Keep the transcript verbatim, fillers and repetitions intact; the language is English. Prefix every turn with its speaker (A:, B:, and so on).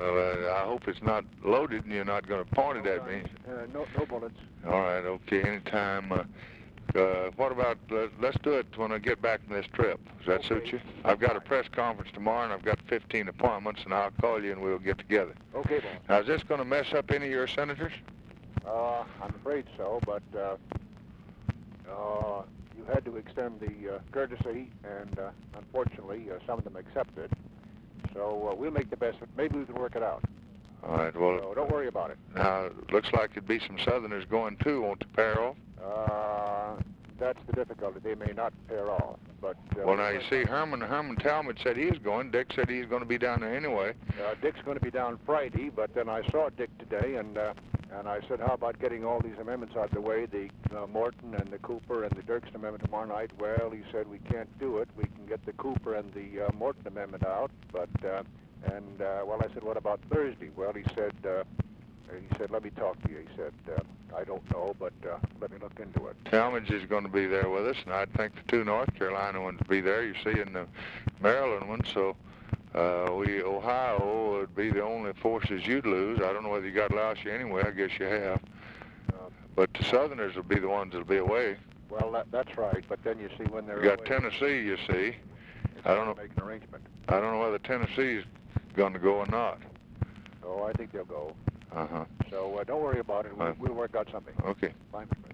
A: Well, uh, I hope it's not loaded and you're not going to point it at me.
B: Uh, no, no bullets.
A: All right, okay, anytime. Uh, uh, what about, uh, let's do it when I get back from this trip. Does that
B: Okay.
A: suit you? I've got a press conference tomorrow, and I've got fifteen appointments, and I'll call you, and we'll get together.
B: Okay, boss.
A: Now, is this going to mess up any of your senators?
B: Uh, I'm afraid so, but uh, uh, you had to extend the uh, courtesy, and uh, unfortunately, uh, some of them accepted. So uh, we'll make the best of it. Maybe we can work it out.
A: All right, well...
B: So don't worry about it.
A: Now, it looks like there'd be some Southerners going, too, won't they pair off?
B: Uh, that's the difficulty. They may not pair off, but... Uh,
A: Well, now, you see, Herman Herman Talmadge said he was going. Dick said he was going to be down there anyway.
B: Uh, Dick's going to be down Friday, but then I saw Dick today, and uh, and I said, how about getting all these amendments out of the way, the uh, Morton and the Cooper and the Dirksen amendment tomorrow night? Well, he said, we can't do it. We can get the Cooper and the uh, Morton amendment out, but... Uh, and, uh, well, I said, what about Thursday? Well, he said, uh, he said, let me talk to you. He said, uh, I don't know, but uh, let me look into it.
A: Talmadge is going to be there with us, and I think the two North Carolina ones will be there. You see, in the Maryland one, so uh, we Ohio would be the only forces you'd lose. I don't know whether you got Lausche anyway. I guess you have.
B: Uh,
A: But the Southerners will be the ones that'll be away.
B: well, that, that's right, but then you see when they're
A: You got
B: away,
A: Tennessee, you see.
B: it's
A: I don't
B: hard
A: know.
B: to make an arrangement.
A: I don't know whether Tennessee's going to go or not.
B: Oh, I think they'll go.
A: Uh huh.
B: So uh, don't worry about it. We'll,
A: Uh,
B: we'll work out something.
A: Okay.
B: Fine.